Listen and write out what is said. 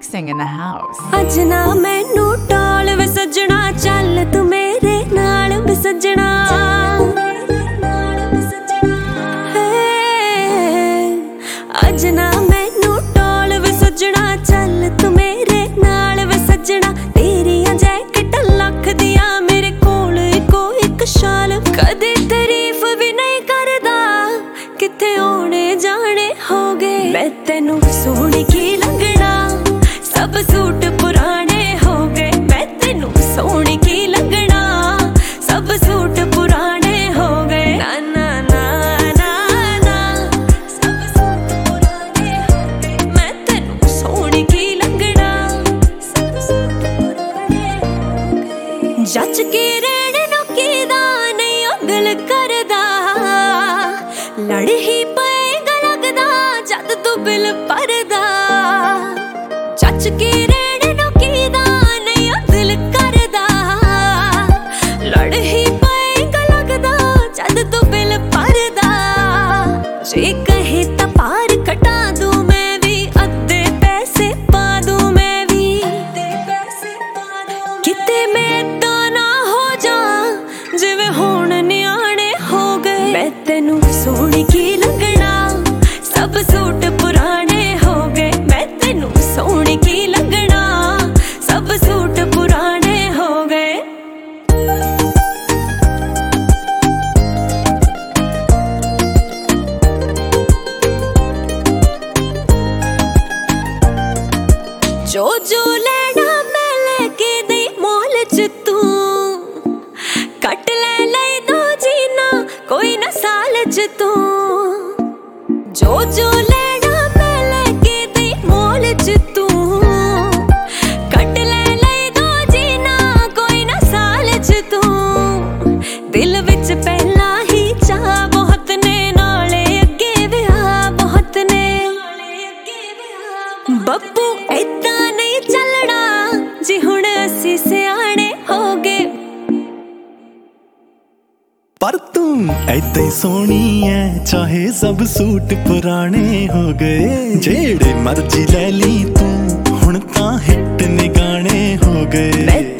dancing in the house. ਅੱਜ ਨਾ ਮੈਨੂੰ ਟਾਲ ਵੇ ਸੱਜਣਾ ਚੱਲ ਤੂੰ ਮੇਰੇ ਨਾਲ ਵੇ ਸੱਜਣਾ ਅੱਜ ਨਾ ਮੈਨੂੰ ਟਾਲ ਵੇ ਸੱਜਣਾ ਚੱਲ ਤੂੰ ਮੇਰੇ ਨਾਲ ਵੇ ਸੱਜਣਾ ਤੇਰੀਆਂ ਜੈਕਟ ਲੱਖ ਦੀਆਂ ਮੇਰੇ ਕੋਲ ਇੱਕੋ ਇੱਕ ਸ਼ਾਲ ਕਦੇ ਤਾਰੀਫ ਵੀ ਨਹੀਂ ਕਰਦਾ ਕਿੱਥੇ ਆਉਣੇ ਜਾਣੇ ਹੋ ਗਏ ਮੈਂ ਤੈਨੂੰ ਸੋਹਣੀ ਕੀ ਲੱਗਣਾ ਸਭ ਸੂਟ ਪੁਰਾਣੇ ਹੋ ਗਏ ਮੈਂ ਤੈਨੂੰ ਸੋਹਣੀ ਕੀ ਲੱਗਣਾ ਸਭ ਸੂਟ ਪੁਰਾਣੇ ਹੋ ਗਏ ਨਾ ਨਾ ਨਾ ਨਾ ਨਾ ਸਭ ਸੂਟ ਪੁਰਾਣੇ ਹੋ ਗਏ ਮੈਂ ਤੈਨੂੰ ਸੋਹਣੀ ਕੀ ਲੱਗਣਾ ਸਭ ਸੂਟ ਪੁਰਾਣੇ ਹੋ ਗਏ ਜੱਜ ਕੇ ਰਹਿਣ ਨੂੰ ਕਿਦਾ ਨਹੀਂ ਉਗਲ ਕਰਦਾ ਲੜ ਹੀ ਪਏਗਾ ਲੱਗਦਾ ਜਦ ਤੂੰ ਬਿਲ ਭਰਦਾ ਜੱਜ ਕੇ ਰਹਿਣ ਨੂੰ ਕਿਦਾ ਨਹੀਂ ਦਿਲ ਕਰਦਾ ਲੜ ਹੀ ਪਏਗਾ ਲੱਗਦਾ ਜਦ ਤੂੰ ਬਿਲ ਭਰਦਾ ਜੇ ਕਹੇ ਤਾਂ ਪਾਰ ਕਟਾ ਦੂੰ ਮੈਂ ਵੀ ਅੱਧੇ ਪੈਸੇ ਪਾ ਦੂੰ ਮੈਂ ਵੀ ਕਿਤੇ ਮੈਂ ਏਦਾਂ ਨਾ ਹੋ ਜਾ ਜਿਵੇਂ ਹੁਣ ਨਿਆਣੇ ਹੋ ਗਏ ਮੈਂ ਤੈਨੂੰ ਸੋਹਣੀ ਕੀ ਲੱਗਣਾ ਸਭ ਸੂਟ ਪੁਰਾਣੇ ਹੋ ਗਏ ਮੈਂ ਤੈਨੂੰ ਸੋਹਣੀ ਕੀ ਲੱਗਣਾ ਸਭ ਸੂਟ ਪੁਰਾਣੇ ਹੋ ਗਏ ਜੋ ਜੋ ਲੈਣਾ ਮੈਂ ਲੈ ਕੇ ਦੇ ਮੋਲ ਚ ਤੂੰ ਕੱਟ ਲੈ ਦੋ ਜੀਨਾ ਕੋਈ ਨਾ ਸਾਲ ਚ ਤੂੰ ਜੋ ਜੋ ਲੈਣਾ ਮੈਂ ਲੈ ਕੇ ਦੇ ਮੋਲ ਚ ਤੂੰ ਕੱਟ ਲੈ ਦੋ ਜੀਨਾ ਕੋਈ ਨਾ ਸਾਲ ਚ ਤੂੰ ਦਿਲ ਵਿੱਚ ਪਹਿਲਾਂ ਹੀ ਚਾਹ ਬਹੁਤ ਨੇ ਨਾਲੇ ਅੱਗੇ ਵਿਆਹ ਬਹੁਤ ਨੇ ਬੱਬੂ ਏਦਾਂ ਨਹੀਂ ਚੱਲਣਾ ਜੀ ਹੁਣ ਅਸੀਂ ਸਿਆਣੇ ਹੋ ਗਏ ਪਰ ਤੂੰ ਐਦਾਂ ਹੀ ਸੋਹਣੀ ਐ ਚਾਹੇ ਸਭ ਸੂਟ ਪੁਰਾਣੇ ਹੋ ਗਏ ਜਿਹੜੇ ਮਰਜ਼ੀ ਲੈ ਲਈ ਤੂੰ ਹੁਣ ਤਾਂ ਹਿੱਟ ਨੇ ਗਾਣੇ ਹੋ ਗਏ